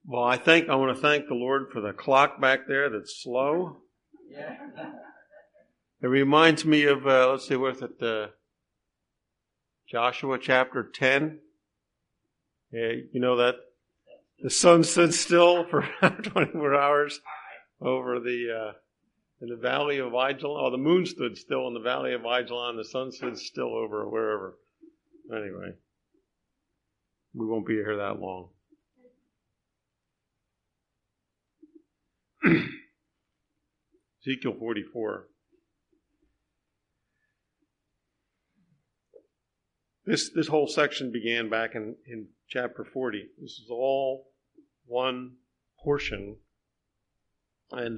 Well, I want to thank the Lord for the clock back there that's slow. Yeah. It reminds me of, let's see, what's it, Joshua chapter 10. Yeah, you know that the sun stood still for 24 hours over in the valley of Ajalon. Oh, the moon stood still in the valley of Ajalon. The sun stood still over wherever. Anyway, we won't be here that long. Ezekiel 44. This whole section began back in chapter 40. This is all one portion. And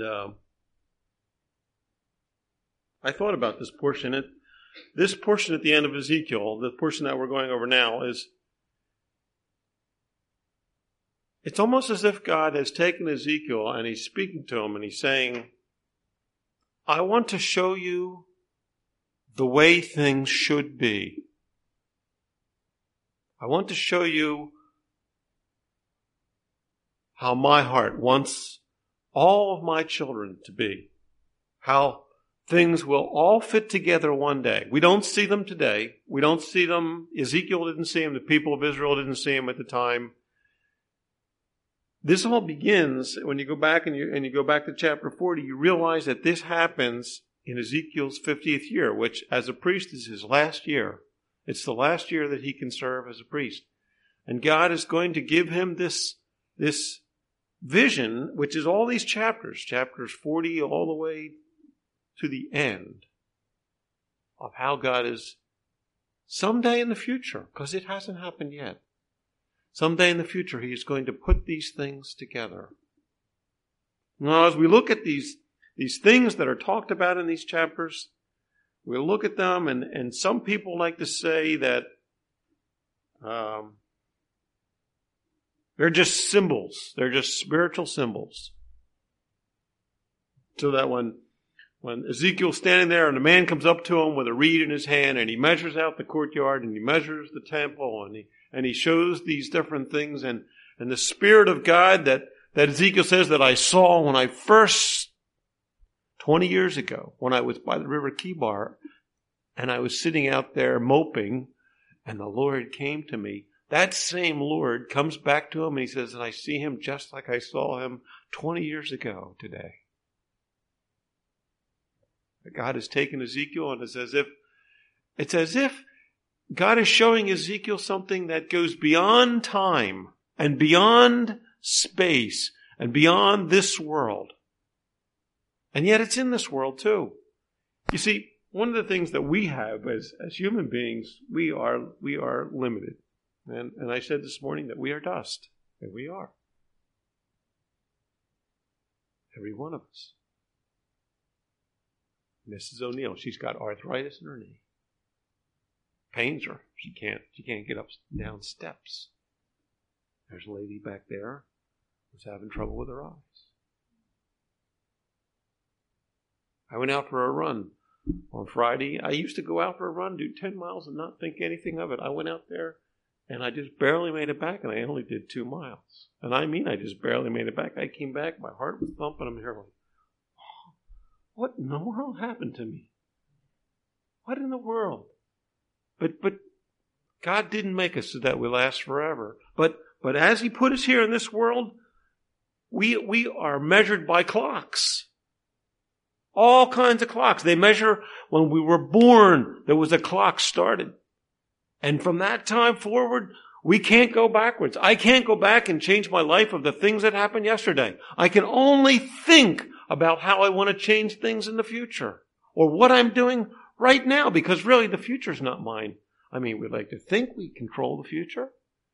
I thought about this portion. This portion at the end of Ezekiel, the portion that we're going over now, it's almost as if God has taken Ezekiel and he's speaking to him and he's saying, I want to show you the way things should be. I want to show you how my heart wants all of my children to be. How things will all fit together one day. We don't see them today. We don't see them. Ezekiel didn't see them. The people of Israel didn't see them at the time. This all begins when you go back and you go back to chapter 40, you realize that this happens in Ezekiel's 50th year, which as a priest is his last year. It's the last year that he can serve as a priest. And God is going to give him this vision, which is all these chapters 40 all the way to the end, of how God is someday in the future, because it hasn't happened yet. Someday in the future, he is going to put these things together. Now, as we look at these things that are talked about in these chapters, we'll look at them, and some people like to say that they're just symbols. They're just spiritual symbols. So that when Ezekiel's standing there and a man comes up to him with a reed in his hand and he measures out the courtyard and he measures the temple and he shows these different things and the Spirit of God that Ezekiel says that I saw when I first, 20 years ago, when I was by the river Kibar and I was sitting out there moping and the Lord came to me. That same Lord comes back to him and he says, and I see him just like I saw him 20 years ago today. God has taken Ezekiel and it's as if God is showing Ezekiel something that goes beyond time and beyond space and beyond this world. And yet it's in this world too. You see, one of the things that we have as human beings, we are limited. And I said this morning that we are dust. And we are. Every one of us. Mrs. O'Neill, she's got arthritis in her knee. Pains her. She can't get up and down steps. There's a lady back there who's having trouble with her eyes. I went out for a run on Friday. I used to go out for a run, do 10 miles and not think anything of it. I went out there and I just barely made it back and I only did 2 miles. And I mean, I just barely made it back. I came back, my heart was thumping. I'm here like, what in the world happened to me? What in the world? But God didn't make us so that we last forever. But as He put us here in this world, we are measured by clocks. All kinds of clocks. They measure when we were born, there was a clock started. And from that time forward, we can't go backwards. I can't go back and change my life of the things that happened yesterday. I can only think about how I want to change things in the future or what I'm doing right now, because really the future's not mine. I mean, we like to think we control the future.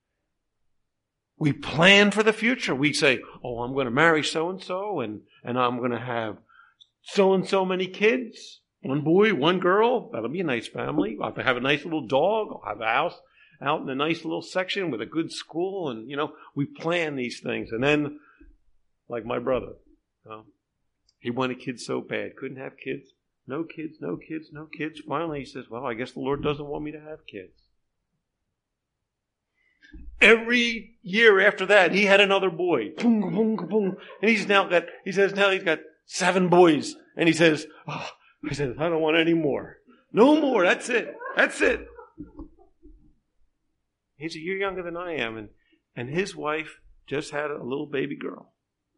We plan for the future. We say, oh, I'm going to marry so-and-so and I'm going to have so-and-so many kids. 1 boy, 1 girl. That'll be a nice family. I'll have a nice little dog. I'll have a house out in a nice little section with a good school. And, we plan these things. And then, like my brother, he wanted kids so bad. Couldn't have kids. No kids, no kids, no kids. Finally, he says, well, I guess the Lord doesn't want me to have kids. Every year after that, he had another boy. Boom, boom, boom. And he says now he's got 7 boys. And he says, I don't want any more. No more. That's it. That's it. He's a year younger than I am. And his wife just had a little baby girl.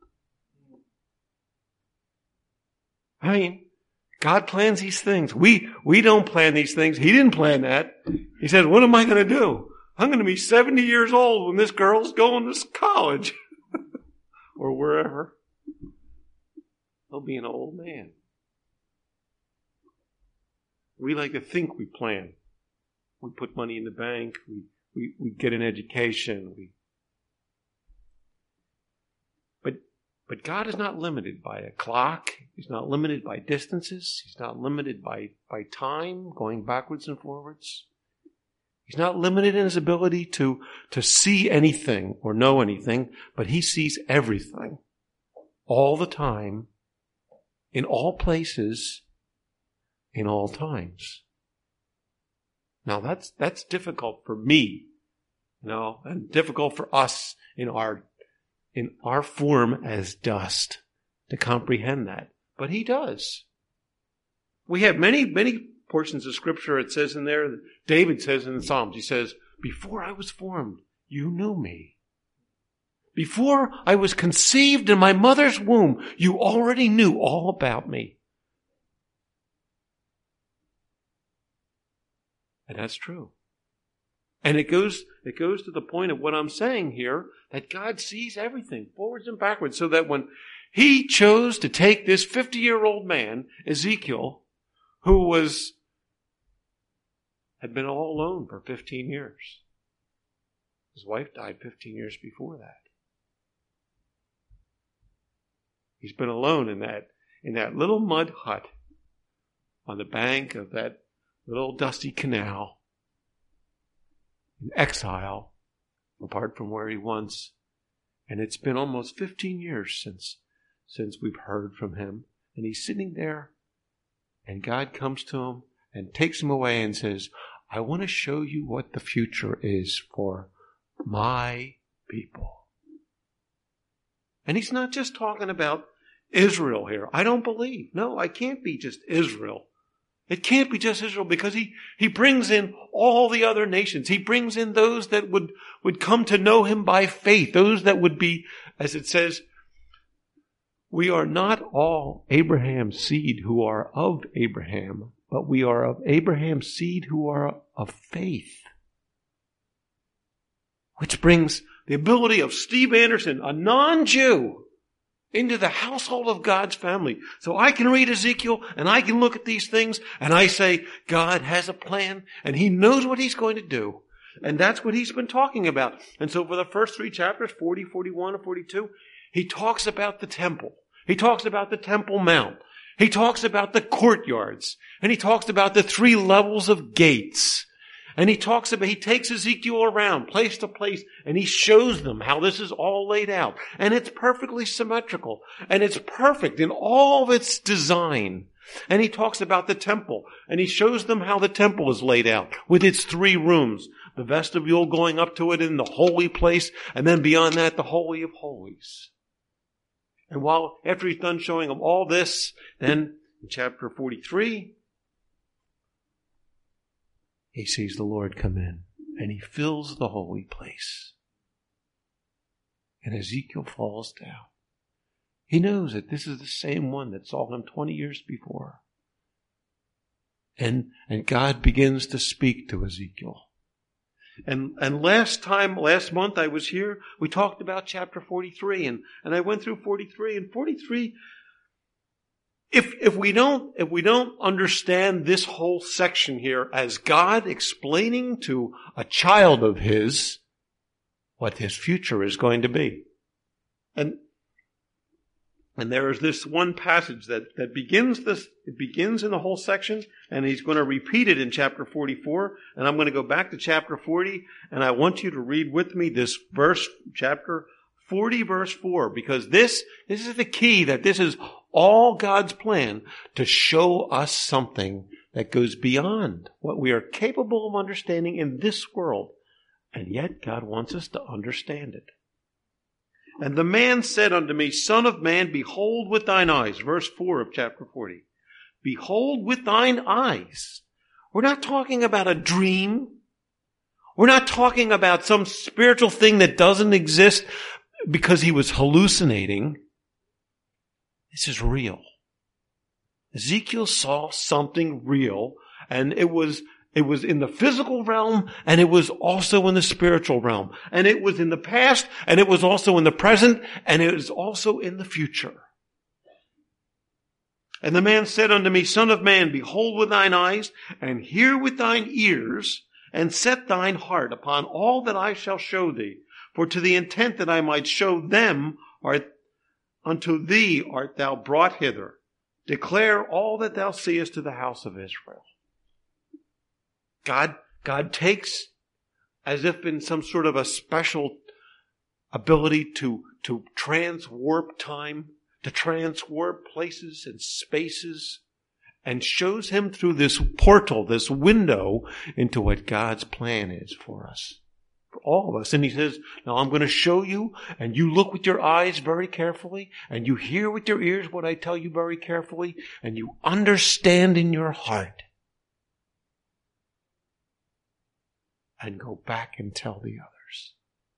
I mean, God plans these things. We don't plan these things. He didn't plan that. He said, what am I going to do? I'm going to be 70 years old when this girl's going to college or wherever. He'll be an old man. We like to think we plan. We put money in the bank. We get an education. But God is not limited by a clock. He's not limited by distances. He's not limited by time, going backwards and forwards. He's not limited in his ability to see anything or know anything, but he sees everything all the time, in all places, in all times. Now that's difficult for me, and difficult for us in our form as dust to comprehend that. But he does. We have many portions of Scripture. It says in there, David says in the Psalms, he says, before I was formed, you knew me. Before I was conceived in my mother's womb, you already knew all about me. And that's true. And it goes to the point of what I'm saying here, that God sees everything forwards and backwards, so that when he chose to take this 50-year-old man, Ezekiel, who had been all alone for 15 years. His wife died 15 years before that. He's been alone in that little mud hut on the bank of that little dusty canal, in exile, apart from where he was. And it's been almost 15 years since we've heard from him. And he's sitting there, and God comes to him and takes him away and says, I want to show you what the future is for my people. And he's not just talking about Israel here. I don't believe. No, I can't be just Israel. It can't be just Israel, because he brings in all the other nations. He brings in those that would come to know him by faith. Those that would be, as it says, we are not all Abraham's seed who are of Abraham, but we are of Abraham's seed who are of faith. Which brings the ability of Steve Anderson, a non-Jew, into the household of God's family. So I can read Ezekiel and I can look at these things and I say, God has a plan and he knows what he's going to do. And that's what he's been talking about. And so for the first 3 chapters, 40, 41, and 42, he talks about the temple. He talks about the Temple Mount. He talks about the courtyards. And he talks about the 3 levels of gates. And he takes Ezekiel around place to place and he shows them how this is all laid out. And it's perfectly symmetrical. And it's perfect in all of its design. And he talks about the temple and he shows them how the temple is laid out with its 3 rooms. The vestibule going up to it in the holy place, and then beyond that, the Holy of Holies. And after he's done showing them all this, then in chapter 43, he sees the Lord come in and he fills the holy place. And Ezekiel falls down. He knows that this is the same one that saw him 20 years before. And God begins to speak to Ezekiel. And last month I was here, we talked about chapter 43 and I went through 43 and 43. If we don't understand this whole section here as God explaining to a child of his what his future is going to be. And there is this one passage that begins it begins in the whole section, and he's going to repeat it in chapter 44, and I'm going to go back to chapter 40, and I want you to read with me this verse, chapter 40, verse 4, because this is the key, that this is all God's plan to show us something that goes beyond what we are capable of understanding in this world. And yet God wants us to understand it. And the man said unto me, Son of man, behold with thine eyes. Verse 4 of chapter 40. Behold with thine eyes. We're not talking about a dream. We're not talking about some spiritual thing that doesn't exist because he was hallucinating. This is real. Ezekiel saw something real, and it was in the physical realm, and it was also in the spiritual realm. And it was in the past, and it was also in the present, and it is also in the future. And the man said unto me, Son of man, behold with thine eyes, and hear with thine ears, and set thine heart upon all that I shall show thee. For to the intent that I might show them, unto thee art thou brought hither. Declare all that thou seest to the house of Israel. God takes, as if in some sort of a special ability to transwarp time, to transwarp places and spaces, and shows him through this portal, this window, into what God's plan is for us, for all of us. And he says, now I'm going to show you, and you look with your eyes very carefully, and you hear with your ears what I tell you very carefully, and you understand in your heart. And go back and tell the others.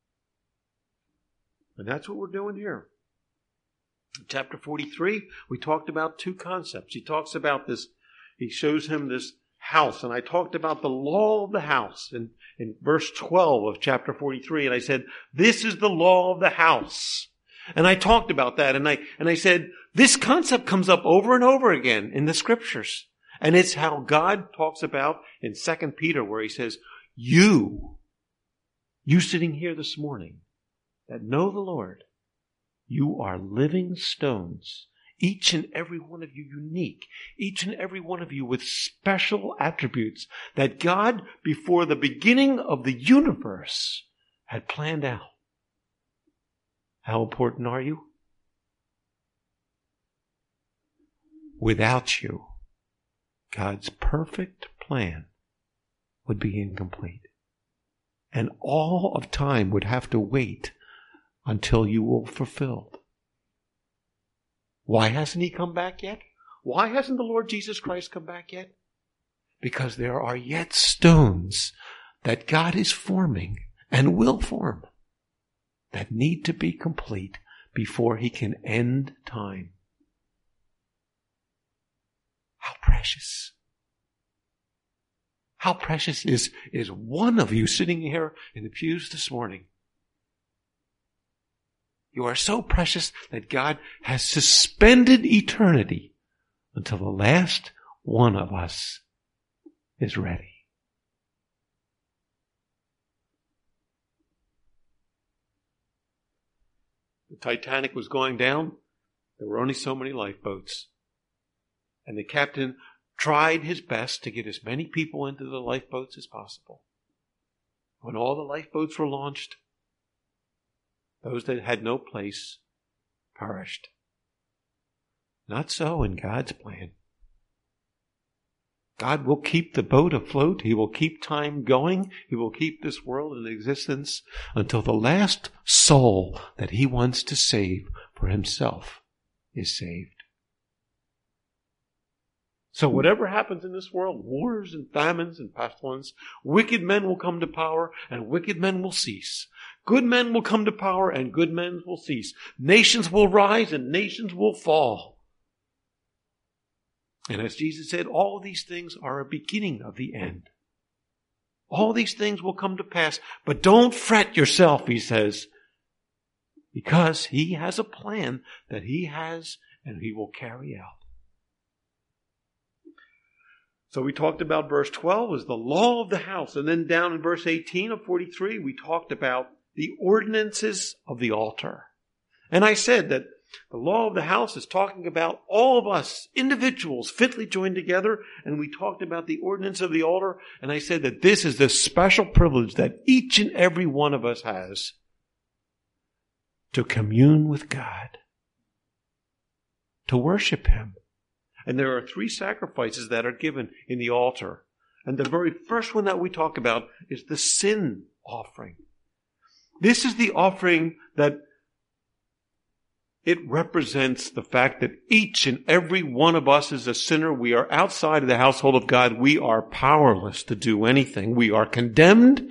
And that's what we're doing here. In chapter 43, we talked about two concepts. He talks about this, he shows him this house. And I talked about the law of the house in verse 12 of chapter 43. And I said, this is the law of the house. And I talked about that. And I said, this concept comes up over and over again in the scriptures. And it's how God talks about in 2 Peter, where he says, you sitting here this morning that know the Lord, you are living stones. Each and every one of you unique. Each and every one of you with special attributes that God, before the beginning of the universe, had planned out. How important are you? Without you, God's perfect plan would be incomplete. And all of time would have to wait until you were fulfilled. Why hasn't he come back yet? Why hasn't the Lord Jesus Christ come back yet? Because there are yet stones that God is forming and will form that need to be complete before he can end time. How precious. How precious is one of you sitting here in the pews this morning. You are so precious that God has suspended eternity until the last one of us is ready. The Titanic was going down. There were only so many lifeboats. And the captain tried his best to get as many people into the lifeboats as possible. When all the lifeboats were launched, those that had no place perished. Not so in God's plan. God will keep the boat afloat. He will keep time going. He will keep this world in existence until the last soul that he wants to save for himself is saved. So whatever happens in this world, wars and famines and pestilence, wicked men will come to power and wicked men will cease. Good men will come to power and good men will cease. Nations will rise and nations will fall. And as Jesus said, all these things are a beginning of the end. All these things will come to pass, but don't fret yourself, he says, because he has a plan that he has and he will carry out. So we talked about verse 12 was the law of the house. And then down in verse 18 of 43, we talked about the ordinances of the altar. And I said that the law of the house is talking about all of us, individuals, fitly joined together. And we talked about the ordinance of the altar. And I said that this is the special privilege that each and every one of us has to commune with God, to worship him. And there are 3 sacrifices that are given in the altar. And the very first one that we talk about is the sin offering. This is the offering that it represents the fact that each and every one of us is a sinner. We are outside of the household of God. We are powerless to do anything. We are condemned.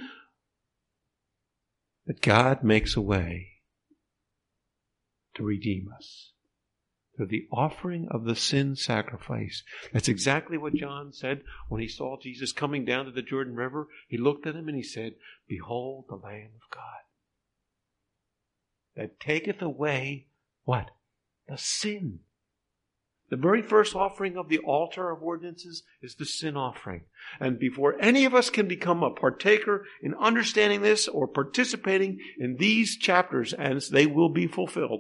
But God makes a way to redeem us through the offering of the sin sacrifice. That's exactly what John said when he saw Jesus coming down to the Jordan River. He looked at him and he said, "Behold the Lamb of God that taketh away" what? The sin. The very first offering of the altar of ordinances is the sin offering. And before any of us can become a partaker in understanding this or participating in these chapters as they will be fulfilled,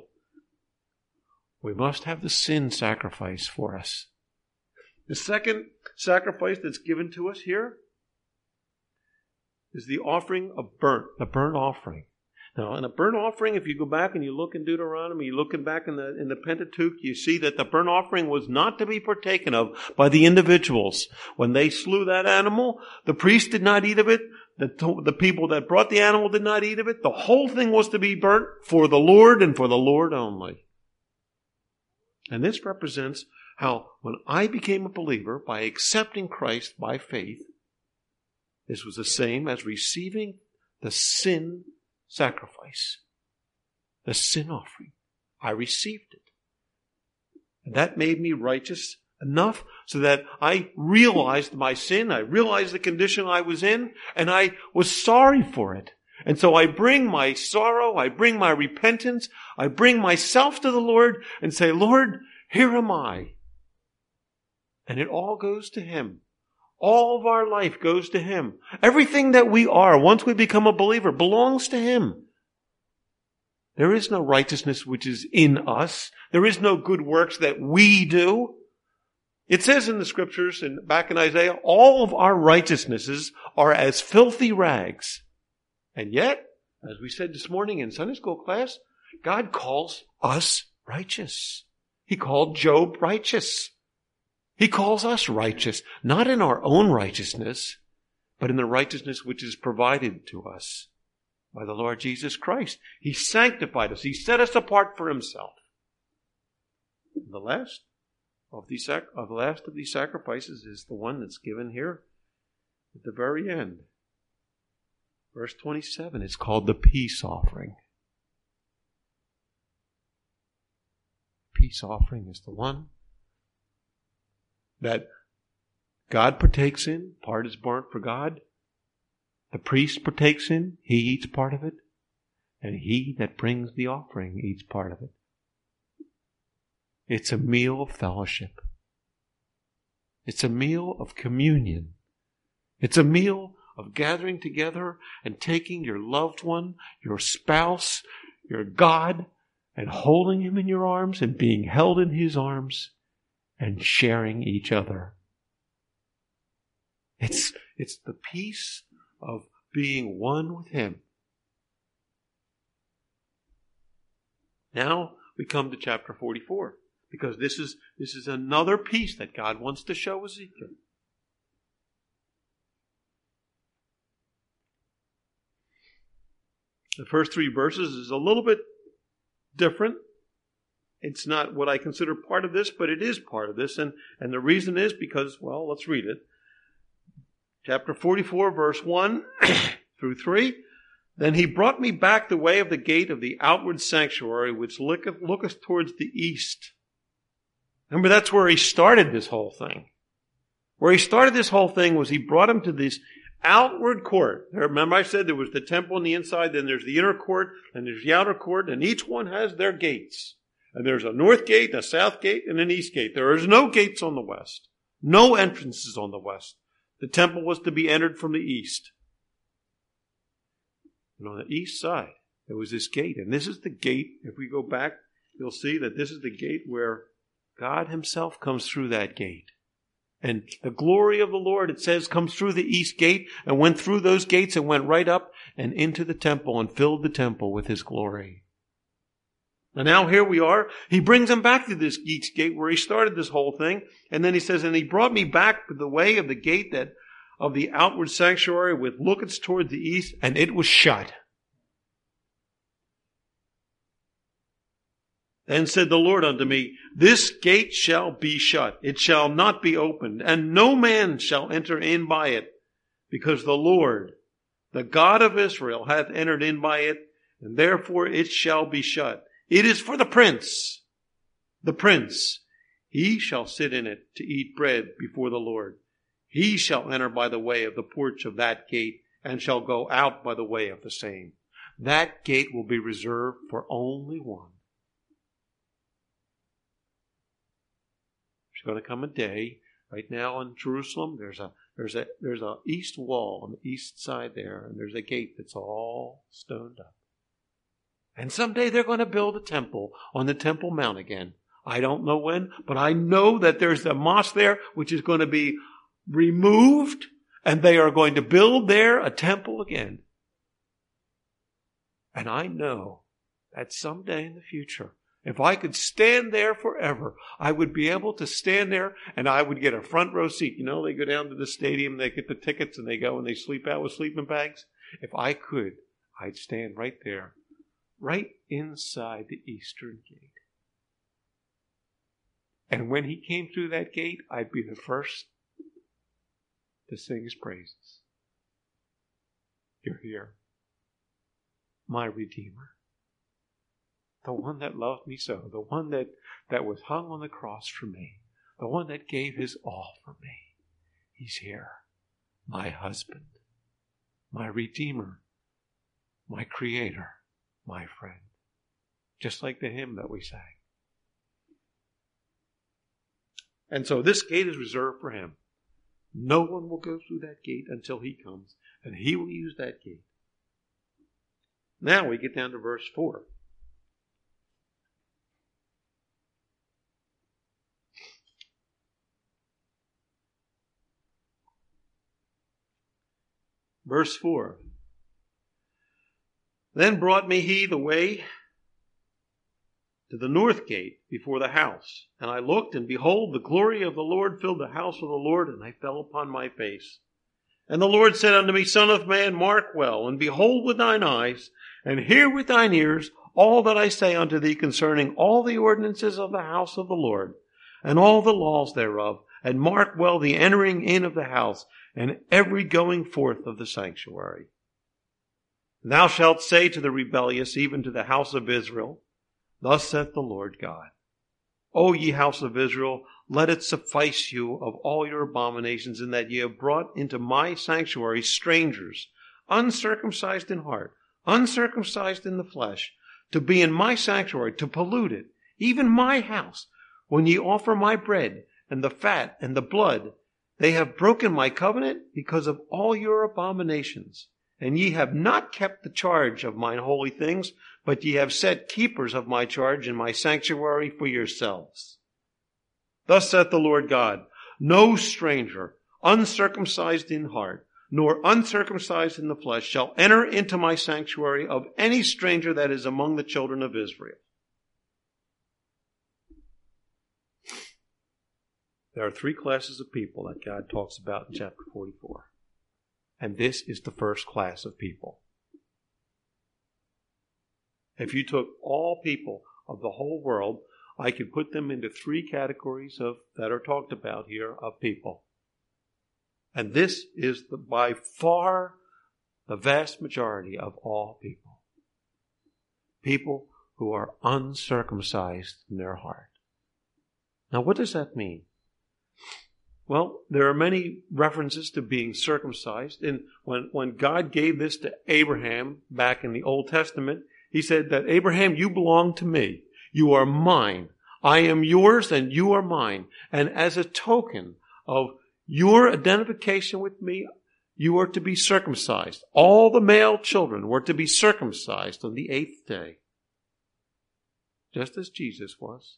we must have the sin sacrifice for us. The second sacrifice that's given to us here is the offering of the burnt offering. Now, in a burnt offering, if you go back and you look in Deuteronomy, you're looking back in the Pentateuch, you see that the burnt offering was not to be partaken of by the individuals. When they slew that animal, the priest did not eat of it. The people that brought the animal did not eat of it. The whole thing was to be burnt for the Lord and for the Lord only. And this represents how when I became a believer by accepting Christ by faith, this was the same as receiving the sin sacrifice, the sin offering. I received it. And that made me righteous enough so that I realized my sin, I realized the condition I was in, and I was sorry for it. And so I bring my sorrow, I bring my repentance, I bring myself to the Lord and say, "Lord, here am I." And it all goes to Him. All of our life goes to Him. Everything that we are, once we become a believer, belongs to Him. There is no righteousness which is in us. There is no good works that we do. It says in the scriptures, and back in Isaiah, all of our righteousnesses are as filthy rags. And yet, as we said this morning in Sunday school class, God calls us righteous. He called Job righteous. He calls us righteous, not in our own righteousness, but in the righteousness which is provided to us by the Lord Jesus Christ. He sanctified us. He set us apart for Himself. The last of these sacrifices is the one that's given here at the very end. Verse 27, it's called the peace offering. Peace offering is the one that God partakes in. Part is burnt for God. The priest partakes in. He eats part of it. And he that brings the offering eats part of it. It's a meal of fellowship. It's a meal of communion. It's a meal of gathering together and taking your loved one, your spouse, your God, and holding him in your arms and being held in His arms and sharing each other. It's the peace of being one with Him. Now we come to chapter 44, because this is another piece that God wants to show Ezekiel. The first 3 verses is a little bit different. It's not what I consider part of this, but it is part of this. And the reason is because, well, let's read it. Chapter 44, verse 1 through 3. Then he brought me back the way of the gate of the outward sanctuary, which looketh towards the east. Remember, that's where he started this whole thing. Where he started this whole thing was he brought him to this outward court. Remember I said there was the temple on the inside, then there's the inner court, and there's the outer court, and each one has their gates. And there's a north gate, a south gate, and an east gate. There is no gates on the west. No entrances on the west. The temple was to be entered from the east. And on the east side, there was this gate. And this is the gate. If we go back, you'll see that this is the gate where God Himself comes through that gate. And the glory of the Lord, it says, comes through the east gate and went through those gates and went right up and into the temple and filled the temple with His glory. And now here we are. He brings him back to this east gate where he started this whole thing. And then he says, and he brought me back to the way of the gate that of the outward sanctuary with lookets toward the east, and it was shut. Then said the Lord unto me, This gate shall be shut, it shall not be opened, and no man shall enter in by it, because the Lord, the God of Israel, hath entered in by it, and therefore it shall be shut. It is for the prince. The prince, he shall sit in it to eat bread before the Lord. He shall enter by the way of the porch of that gate, and shall go out by the way of the same. That gate will be reserved for only one. There's going to come a day. Right now in Jerusalem, there's a east wall on the east side there, and there's a gate that's all stoned up. And someday they're going to build a temple on the Temple Mount again. I don't know when, but I know that there's a mosque there which is going to be removed, and they are going to build there a temple again. And I know that someday in the future, if I could stand there forever, I would be able to stand there and I would get a front row seat. You know, they go down to the stadium, they get the tickets and they go and they sleep out with sleeping bags. If I could, I'd stand right there, right inside the eastern gate. And when he came through that gate, I'd be the first to sing his praises. You're here, my Redeemer. The one that loved me so, the one that was hung on the cross for me, the one that gave his all for me. He's here, my husband, my Redeemer, my Creator, my friend. Just like the hymn that we sang. And so this gate is reserved for him. No one will go through that gate until he comes, and he will use that gate. Now we get down to verse 4. Verse 4. Then brought me he the way to the north gate before the house. And I looked, and behold, the glory of the Lord filled the house of the Lord, and I fell upon my face. And the Lord said unto me, Son of man, mark well, and behold with thine eyes, and hear with thine ears all that I say unto thee concerning all the ordinances of the house of the Lord, and all the laws thereof, and mark well the entering in of the house, and every going forth of the sanctuary. Thou shalt say to the rebellious, even to the house of Israel, Thus saith the Lord God, O ye house of Israel, let it suffice you of all your abominations, in that ye have brought into my sanctuary strangers, uncircumcised in heart, uncircumcised in the flesh, to be in my sanctuary, to pollute it, even my house, when ye offer my bread, and the fat, and the blood. They have broken my covenant because of all your abominations. And ye have not kept the charge of mine holy things, but ye have set keepers of my charge in my sanctuary for yourselves. Thus saith the Lord God, No stranger, uncircumcised in heart, nor uncircumcised in the flesh, shall enter into my sanctuary of any stranger that is among the children of Israel. There are three classes of people that God talks about in chapter 44. And this is the first class of people. If you took all people of the whole world, I could put them into three categories that are talked about here of people. And this is by far the vast majority of all people. People who are uncircumcised in their heart. Now, what does that mean? Well, there are many references to being circumcised. And when God gave this to Abraham back in the Old Testament, he said that, Abraham, you belong to me. You are mine. I am yours and you are mine. And as a token of your identification with me, you are to be circumcised. All the male children were to be circumcised on the 8th day. Just as Jesus was.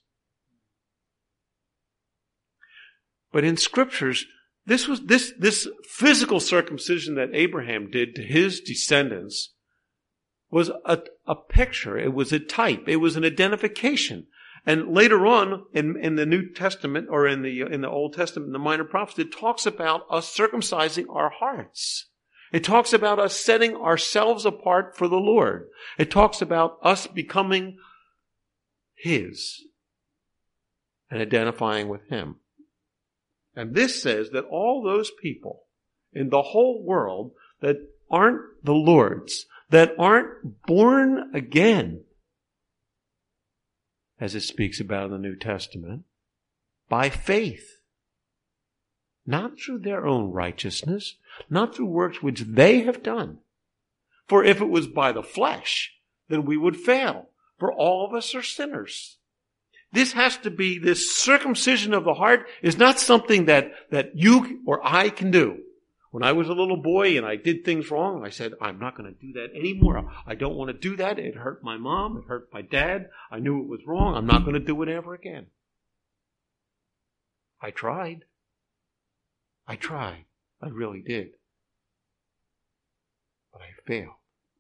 But in scriptures, this physical circumcision that Abraham did to his descendants was a picture. It was a type. It was an identification. And later on in the New Testament, or in the Old Testament, in the Minor Prophets, it talks about us circumcising our hearts. It talks about us setting ourselves apart for the Lord. It talks about us becoming His and identifying with Him. And this says that all those people in the whole world that aren't the Lord's, that aren't born again, as it speaks about in the New Testament, by faith, not through their own righteousness, not through works which they have done. For if it was by the flesh, then we would fail, for all of us are sinners. This has to be, this circumcision of the heart is not something that you or I can do. When I was a little boy and I did things wrong, I said, I'm not going to do that anymore. I don't want to do that. It hurt my mom. It hurt my dad. I knew it was wrong. I'm not going to do it ever again. I tried. I really did. But I failed.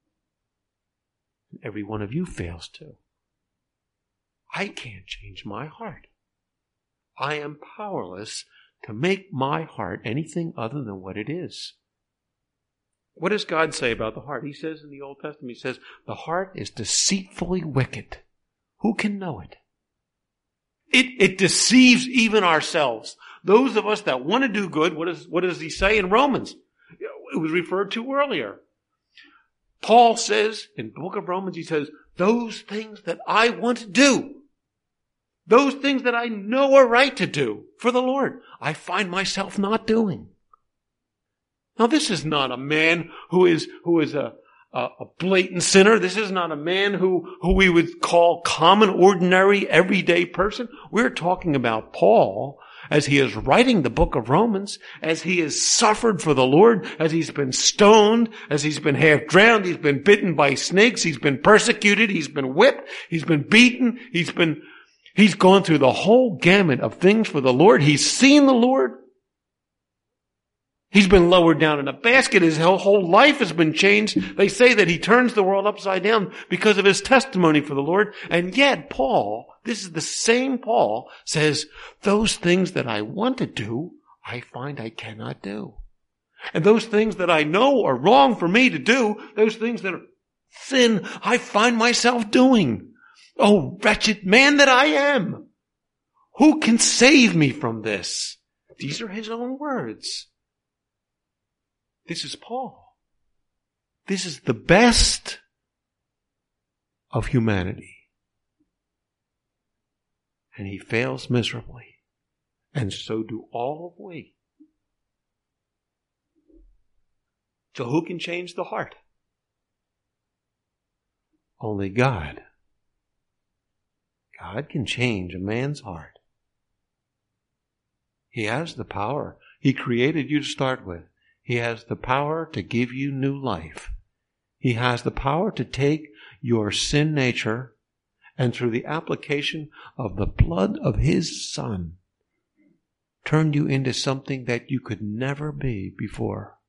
And every one of you fails too. I can't change my heart. I am powerless to make my heart anything other than what it is. What does God say about the heart? He says in the Old Testament, He says, the heart is deceitfully wicked. Who can know it? It deceives even ourselves. Those of us that want to do good, what does He say in Romans? It was referred to earlier. Paul says, in the book of Romans, he says, those things that I want to do, those things that I know are right to do for the Lord, I find myself not doing. Now, this is not a man who is a blatant sinner. This is not a man who we would call common, ordinary, everyday person. We're talking about Paul as he is writing the book of Romans, as he has suffered for the Lord, as he's been stoned, as he's been half drowned, he's been bitten by snakes, he's been persecuted, he's been whipped, he's been beaten, he's gone through the whole gamut of things for the Lord. He's seen the Lord. He's been lowered down in a basket. His whole life has been changed. They say that he turns the world upside down because of his testimony for the Lord. And yet Paul, this is the same Paul, says, those things that I want to do, I find I cannot do. And those things that I know are wrong for me to do, those things that are sin, I find myself doing. Oh, wretched man that I am! Who can save me from this? These are his own words. This is Paul. This is the best of humanity. And he fails miserably. And so do all of we. So who can change the heart? Only God. God can change a man's heart. He has the power. He created you to start with. He has the power to give you new life. He has the power to take your sin nature and through the application of the blood of His Son, turn you into something that you could never be before.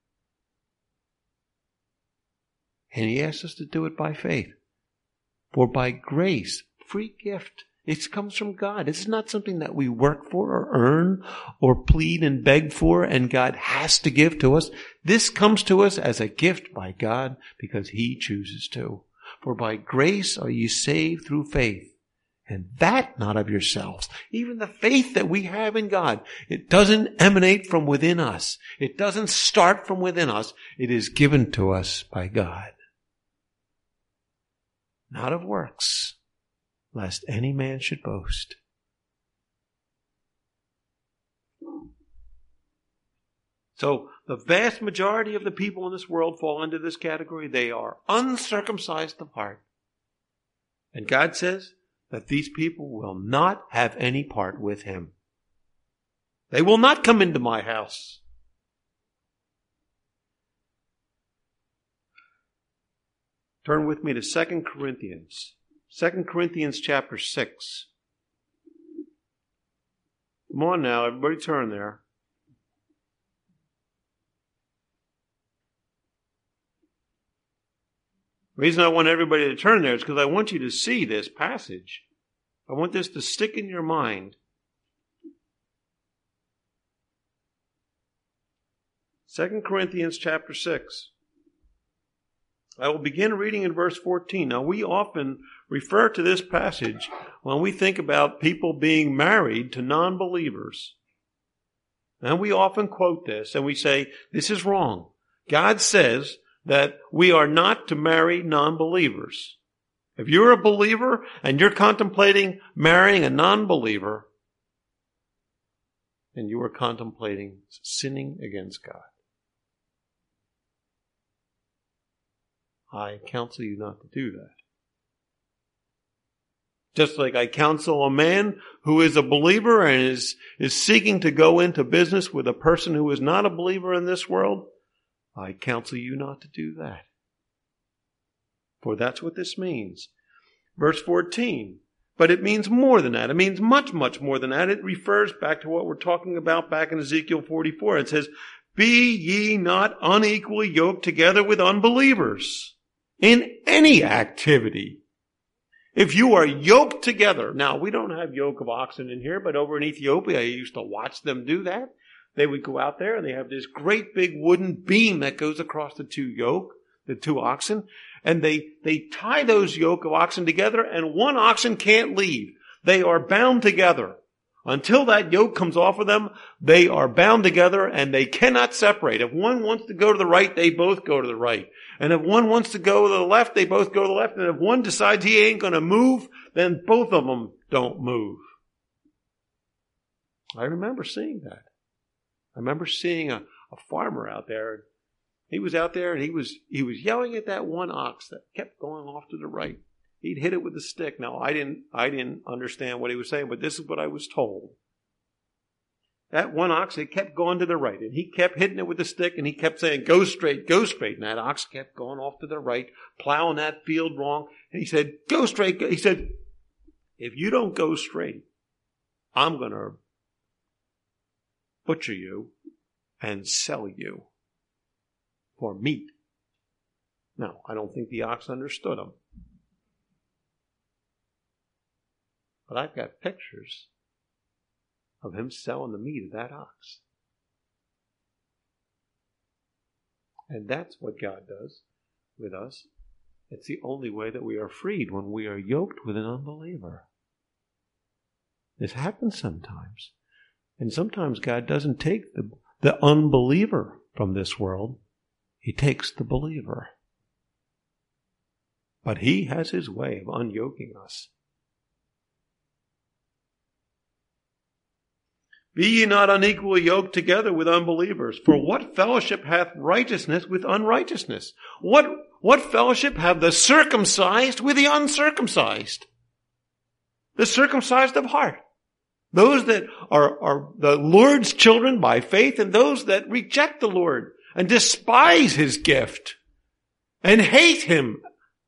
And He asks us to do it by faith. For by grace, free gift, it comes from God. It's not something that we work for or earn or plead and beg for and God has to give to us. This comes to us as a gift by God because He chooses to. For by grace are ye saved through faith, and that not of yourselves. Even the faith that we have in God, it doesn't emanate from within us. It doesn't start from within us. It is given to us by God. Not of works, lest any man should boast. So the vast majority of the people in this world fall into this category. They are uncircumcised of heart. And God says that these people will not have any part with Him. They will not come into my house. Turn with me to 2 Corinthians. 2 Corinthians chapter 6. Come on now, everybody turn there. The reason I want everybody to turn there is because I want you to see this passage. I want this to stick in your mind. 2 Corinthians chapter 6. I will begin reading in verse 14. Now, we often refer to this passage when we think about people being married to non-believers. And we often quote this and we say, this is wrong. God says that we are not to marry non-believers. If you're a believer and you're contemplating marrying a non-believer, then you are contemplating sinning against God. I counsel you not to do that. Just like I counsel a man who is a believer and is seeking to go into business with a person who is not a believer in this world, I counsel you not to do that. For that's what this means. Verse 14. But it means more than that. It means much, much more than that. It refers back to what we're talking about back in Ezekiel 44. It says, be ye not unequally yoked together with unbelievers in any activity. If you are yoked together, now we don't have yoke of oxen in here, but over in Ethiopia, I used to watch them do that. They would go out there and they have this great big wooden beam that goes across the two oxen, and they tie those yoke of oxen together, and one oxen can't leave. They are bound together. Until that yoke comes off of them, they are bound together and they cannot separate. If one wants to go to the right, they both go to the right. And if one wants to go to the left, they both go to the left. And if one decides he ain't going to move, then both of them don't move. I remember seeing that. I remember seeing a farmer out there. He was out there and he was yelling at that one ox that kept going off to the right. He'd hit it with a stick. Now, I didn't understand what he was saying, but this is what I was told. That one ox, it kept going to the right, and he kept hitting it with a stick, and he kept saying, go straight, go straight. And that ox kept going off to the right, plowing that field wrong. And he said, go straight. He said, if you don't go straight, I'm going to butcher you and sell you for meat. Now, I don't think the ox understood him. But I've got pictures of him selling the meat of that ox. And that's what God does with us. It's the only way that we are freed, when we are yoked with an unbeliever. This happens sometimes. And sometimes God doesn't take the unbeliever from this world. He takes the believer. But He has His way of unyoking us. Be ye not unequally yoked together with unbelievers. For what fellowship hath righteousness with unrighteousness? What fellowship have the circumcised with the uncircumcised? The circumcised of heart. Those that are the Lord's children by faith, and those that reject the Lord and despise His gift and hate Him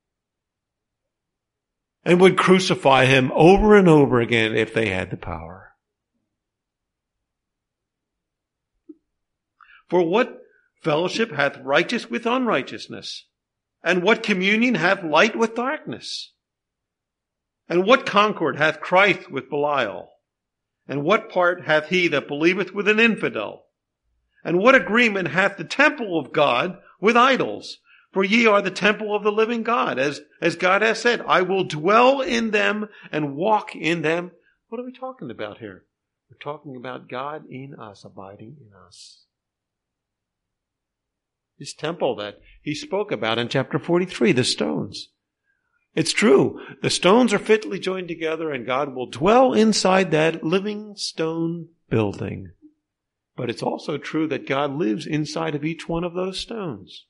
and would crucify Him over and over again if they had the power. For what fellowship hath righteous with unrighteousness? And what communion hath light with darkness? And what concord hath Christ with Belial? And what part hath he that believeth with an infidel? And what agreement hath the temple of God with idols? For ye are the temple of the living God, as God has said, I will dwell in them and walk in them. What are we talking about here? We're talking about God in us, abiding in us. This temple that He spoke about in chapter 43, the stones. It's true. The stones are fitly joined together and God will dwell inside that living stone building. But it's also true that God lives inside of each one of those stones.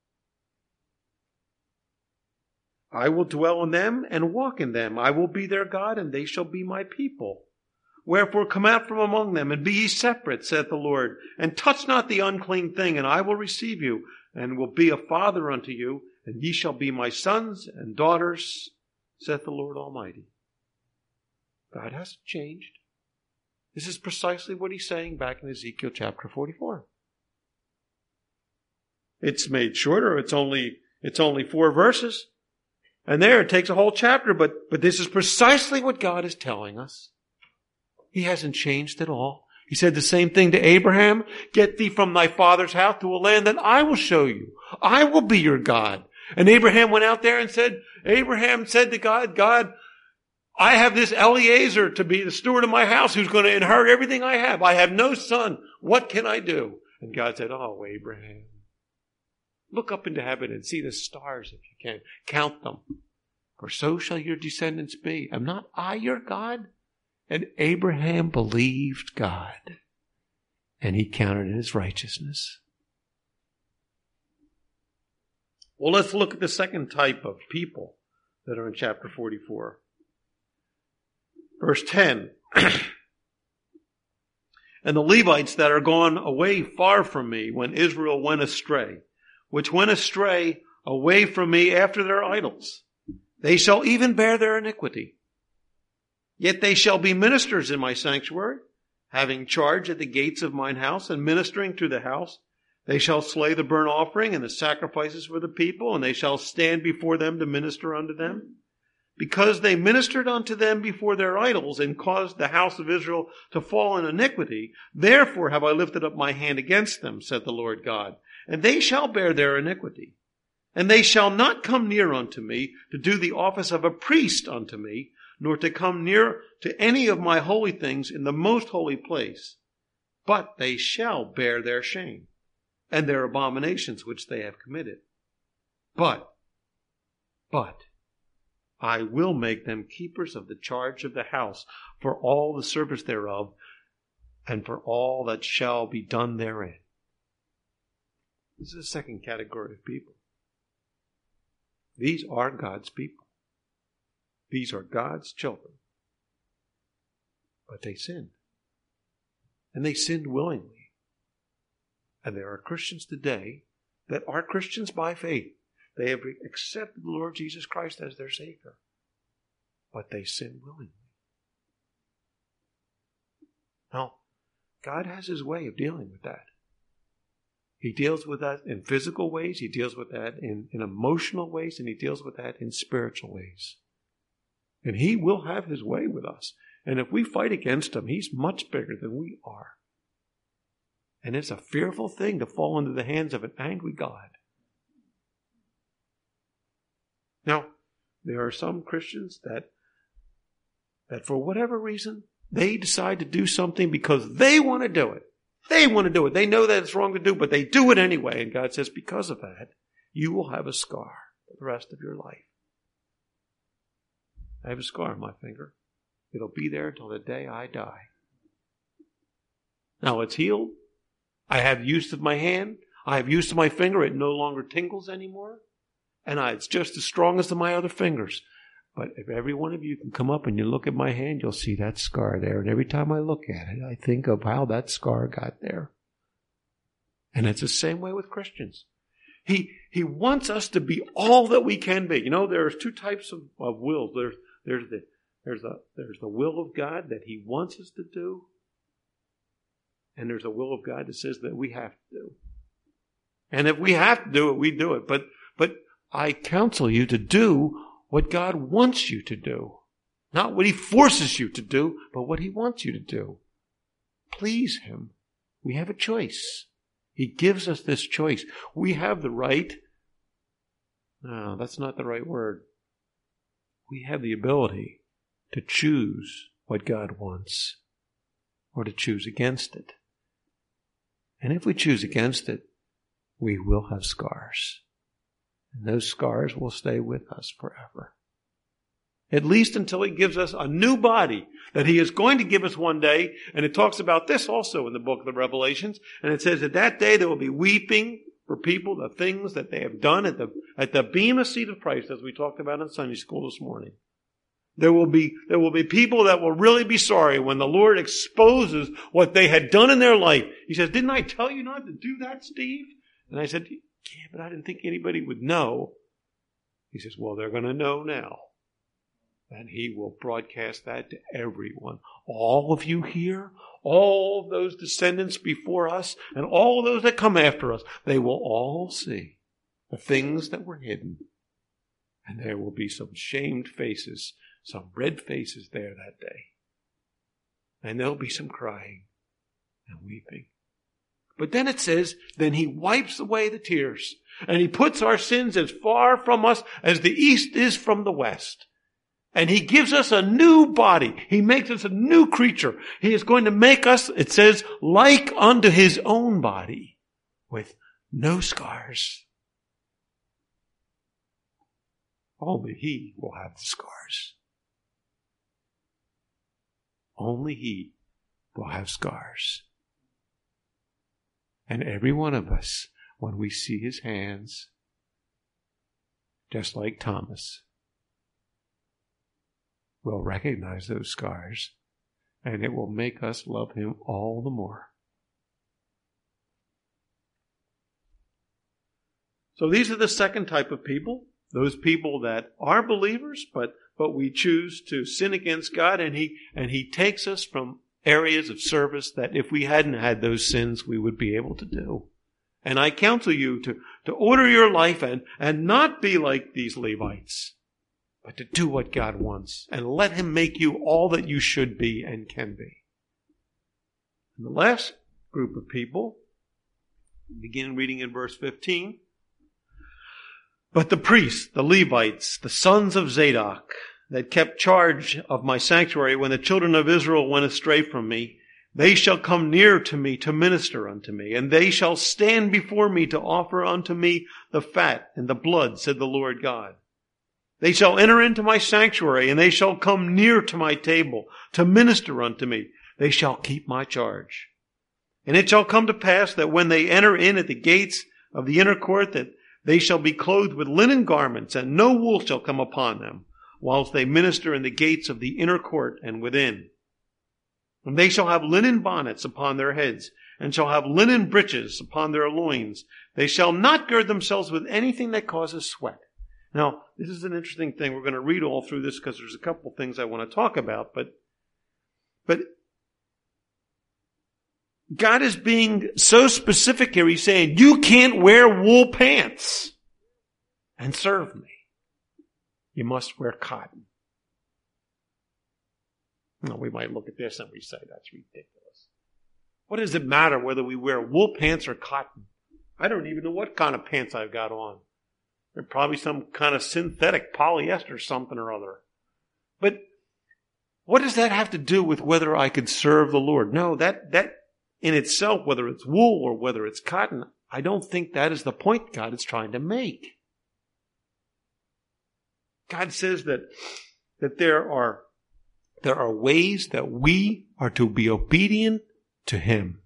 I will dwell in them and walk in them. I will be their God and they shall be my people. Wherefore come out from among them, and be ye separate, saith the Lord, and touch not the unclean thing, and I will receive you, and will be a father unto you, and ye shall be my sons and daughters, saith the Lord Almighty. God hasn't changed. This is precisely what He's saying back in Ezekiel chapter 44. It's made shorter. It's only 4 verses. And there it takes a whole chapter, but this is precisely what God is telling us. He hasn't changed at all. He said the same thing to Abraham. Get thee from thy father's house to a land that I will show you. I will be your God. And Abraham went out there and Abraham said to God, God, I have this Eliezer to be the steward of my house who's going to inherit everything I have. I have no son. What can I do? And God said, oh, Abraham, look up into heaven and see the stars if you can. Count them. For so shall your descendants be. Am not I your God? And Abraham believed God, and he counted it as righteousness. Well, let's look at the second type of people that are in chapter 44. Verse 10. And the Levites that are gone away far from me when Israel went astray, which went astray away from me after their idols, they shall even bear their iniquity. Yet they shall be ministers in my sanctuary, having charge at the gates of mine house and ministering to the house. They shall slay the burnt offering and the sacrifices for the people, and they shall stand before them to minister unto them. Because they ministered unto them before their idols and caused the house of Israel to fall in iniquity, therefore have I lifted up my hand against them, said the Lord God, and they shall bear their iniquity. And they shall not come near unto me to do the office of a priest unto me, nor to come near to any of my holy things in the most holy place. But they shall bear their shame and their abominations which they have committed. But I will make them keepers of the charge of the house for all the service thereof and for all that shall be done therein. This is the second category of people. These are God's people. These are God's children. But they sinned. And they sinned willingly. And there are Christians today that are Christians by faith. They have accepted the Lord Jesus Christ as their Savior. But they sin willingly. Now, God has His way of dealing with that. He deals with that in physical ways. He deals with that in emotional ways. And He deals with that in spiritual ways. And He will have His way with us. And if we fight against Him, He's much bigger than we are. And it's a fearful thing to fall into the hands of an angry God. Now, there are some Christians that for whatever reason, they decide to do something because they want to do it. They want to do it. They know that it's wrong to do, but they do it anyway. And God says, because of that, you will have a scar for the rest of your life. I have a scar on my finger. It'll be there until the day I die. Now it's healed. I have use of my hand. I have use of my finger. It no longer tingles anymore. And it's just as strong as my other fingers. But if every one of you can come up and you look at my hand, you'll see that scar there. And every time I look at it, I think of how that scar got there. And it's the same way with Christians. He wants us to be all that we can be. You know, there's two types of wills. There's the will of God that He wants us to do. And there's a will of God that says that we have to do. And if we have to do it, we do it. But I counsel you to do what God wants you to do. Not what He forces you to do, but what He wants you to do. Please Him. We have a choice. He gives us this choice. We have the right. No, that's not the right word. We have the ability to choose what God wants or to choose against it. And if we choose against it, we will have scars. And those scars will stay with us forever. At least until He gives us a new body that He is going to give us one day. And it talks about this also in the book of the Revelations. And it says that that day there will be weeping for people, the things that they have done at the bema seat of Christ, as we talked about in Sunday school this morning. There will be people that will really be sorry when the Lord exposes what they had done in their life. He says, didn't I tell you not to do that, Steve? And I said, yeah, but I didn't think anybody would know. He says, well, they're going to know now. And He will broadcast that to everyone. All of you here, all of those descendants before us, and all of those that come after us, they will all see the things that were hidden. And there will be some shamed faces, some red faces there that day. And there'll be some crying and weeping. But then it says, then he wipes away the tears, and he puts our sins as far from us as the east is from the west. And he gives us a new body. He makes us a new creature. He is going to make us, it says, like unto his own body, with no scars. Only he will have the scars. Only he will have scars. And every one of us, when we see his hands, just like Thomas, will recognize those scars, and it will make us love him all the more. So these are the second type of people, those people that are believers, but we choose to sin against God, and he takes us from areas of service that if we hadn't had those sins, we would be able to do. And I counsel you to order your life and not be like these Levites, but to do what God wants and let him make you all that you should be and can be. And the last group of people, begin reading in verse 15. But the priests, the Levites, the sons of Zadok, that kept charge of my sanctuary when the children of Israel went astray from me, they shall come near to me to minister unto me, and they shall stand before me to offer unto me the fat and the blood, said the Lord God. They shall enter into my sanctuary, and they shall come near to my table to minister unto me. They shall keep my charge. And it shall come to pass that when they enter in at the gates of the inner court, that they shall be clothed with linen garments, and no wool shall come upon them, whilst they minister in the gates of the inner court and within. And they shall have linen bonnets upon their heads, and shall have linen breeches upon their loins. They shall not gird themselves with anything that causes sweat. Now, this is an interesting thing. We're going to read all through this because there's a couple things I want to talk about, but God is being so specific here. He's saying, you can't wear wool pants and serve me. You must wear cotton. Now, we might look at this and we say, that's ridiculous. What does it matter whether we wear wool pants or cotton? I don't even know what kind of pants I've got on. They're probably some kind of synthetic polyester something or other. But what does that have to do with whether I could serve the Lord? No, that in itself, whether it's wool or whether it's cotton, I don't think that is the point God is trying to make. God says that there are ways that we are to be obedient to him.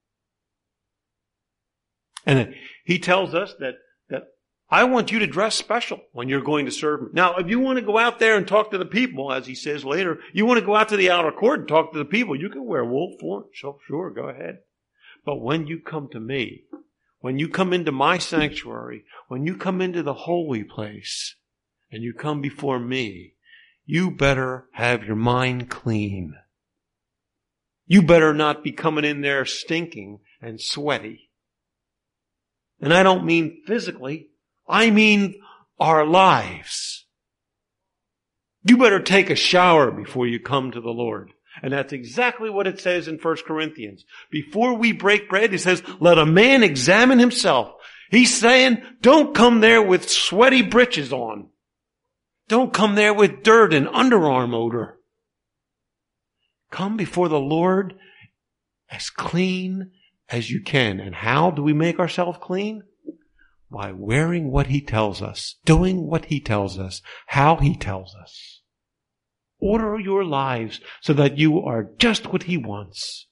And he tells us that I want you to dress special when you're going to serve me. Now, if you want to go out there and talk to the people, as he says later, you want to go out to the outer court and talk to the people, you can wear wool for it. Sure, go ahead. But when you come to me, when you come into my sanctuary, when you come into the holy place, and you come before me, you better have your mind clean. You better not be coming in there stinking and sweaty. And I don't mean physically. I mean our lives. You better take a shower before you come to the Lord. And that's exactly what it says in 1 Corinthians. Before we break bread, it says, let a man examine himself. He's saying, don't come there with sweaty breeches on. Don't come there with dirt and underarm odor. Come before the Lord as clean as you can. And how do we make ourselves clean? By wearing what he tells us, doing what he tells us, how he tells us. Order your lives so that you are just what he wants.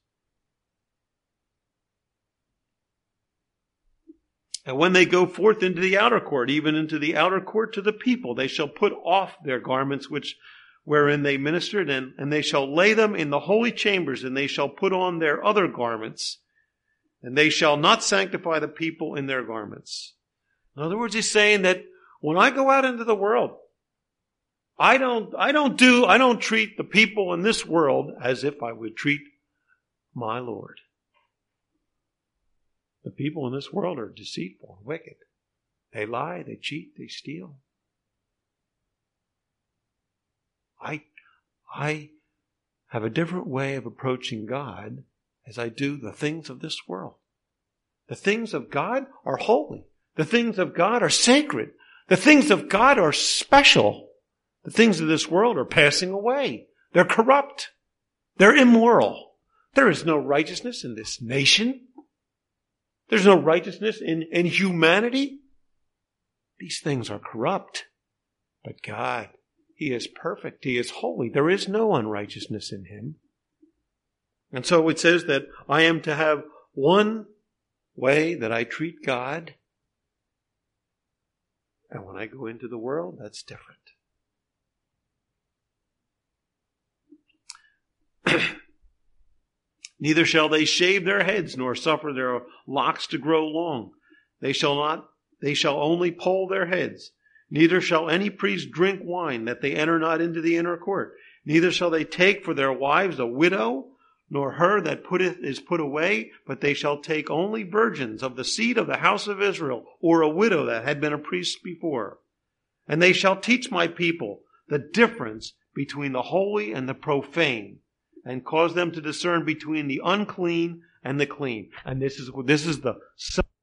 And when they go forth into the outer court, even into the outer court to the people, they shall put off their garments wherein they ministered, and they shall lay them in the holy chambers, and they shall put on their other garments, and they shall not sanctify the people in their garments. In other words, he's saying that when I go out into the world, I don't treat the people in this world as if I would treat my Lord. The people in this world are deceitful and wicked. They lie, they cheat, they steal. I have a different way of approaching God as I do the things of this world. The things of God are holy. The things of God are sacred. The things of God are special. The things of this world are passing away. They're corrupt. They're immoral. There is no righteousness in this nation. There's no righteousness in humanity. These things are corrupt. But God, He is perfect. He is holy. There is no unrighteousness in Him. And so it says that I am to have one way that I treat God. And when I go into the world, that's different. Neither shall they shave their heads, nor suffer their locks to grow long. They shall only poll their heads. Neither shall any priest drink wine, that they enter not into the inner court. Neither shall they take for their wives a widow, nor her that is put away, but they shall take only virgins of the seed of the house of Israel, or a widow that had been a priest before. And they shall teach my people the difference between the holy and the profane, and cause them to discern between the unclean and the clean. And this is the